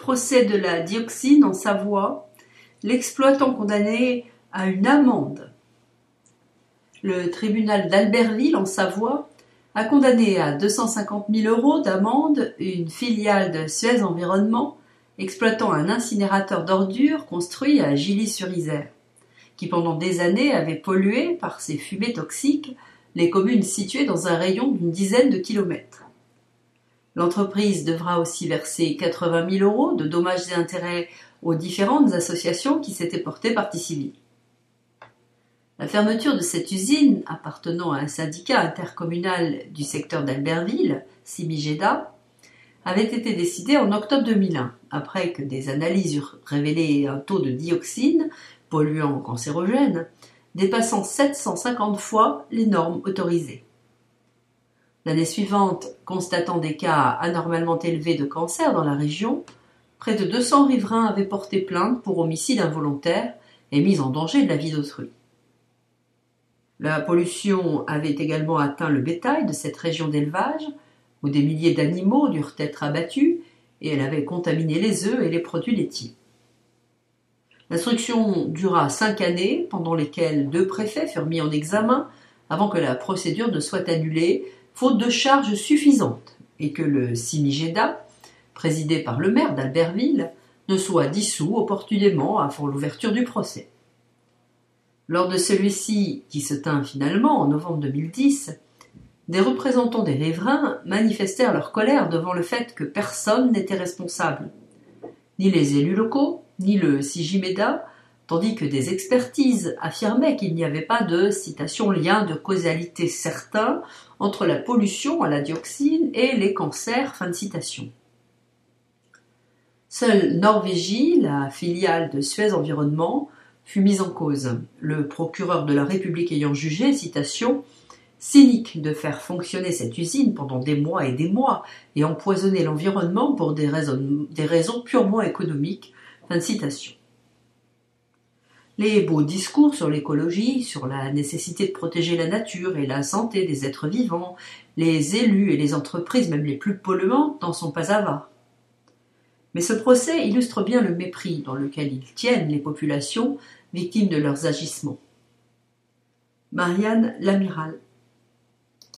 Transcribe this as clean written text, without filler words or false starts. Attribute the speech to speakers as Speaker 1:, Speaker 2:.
Speaker 1: procès de la dioxine en Savoie, l'exploitant condamné à une amende. Le tribunal d'Albertville en Savoie a condamné à 250 000 € d'amende une filiale de Suez Environnement exploitant un incinérateur d'ordures construit à Gilly-sur-Isère, qui pendant des années avait pollué par ses fumées toxiques les communes situées dans un rayon d'une dizaine de kilomètres. L'entreprise devra aussi verser 80 000 € de dommages et intérêts aux différentes associations qui s'étaient portées partie civile. La fermeture de cette usine, appartenant à un syndicat intercommunal du secteur d'Albertville, Simigeda, avait été décidée en octobre 2001, après que des analyses eurent révélé un taux de dioxine, polluant cancérogène, dépassant 750 fois les normes autorisées. L'année suivante, constatant des cas anormalement élevés de cancer dans la région, près de 200 riverains avaient porté plainte pour homicide involontaire et mise en danger de la vie d'autrui. La pollution avait également atteint le bétail de cette région d'élevage, où des milliers d'animaux durent être abattus, et elle avait contaminé les œufs et les produits laitiers. L'instruction dura 5 années, pendant lesquelles 2 préfets furent mis en examen avant que la procédure ne soit annulée, faute de charges suffisantes, et que le Simigeda, présidé par le maire d'Albertville, ne soit dissous opportunément avant l'ouverture du procès. Lors de celui-ci, qui se tint finalement en novembre 2010, des représentants des riverains manifestèrent leur colère devant le fait que personne n'était responsable, ni les élus locaux, ni le Simigeda, tandis que des expertises affirmaient qu'il n'y avait pas de, citation, lien de causalité certain entre la pollution à la dioxine et les cancers, fin de citation. Seule Norvégie, la filiale de Suez Environnement, fut mise en cause, le procureur de la République ayant jugé, citation, « cynique de faire fonctionner cette usine pendant des mois et empoisonner l'environnement pour des raisons purement économiques », fin de citation. Les beaux discours sur l'écologie, sur la nécessité de protéger la nature et la santé des êtres vivants, les élus et les entreprises, même les plus polluantes, n'en sont pas avares. Mais ce procès illustre bien le mépris dans lequel ils tiennent les populations victimes de leurs agissements. Marianne Lamiral.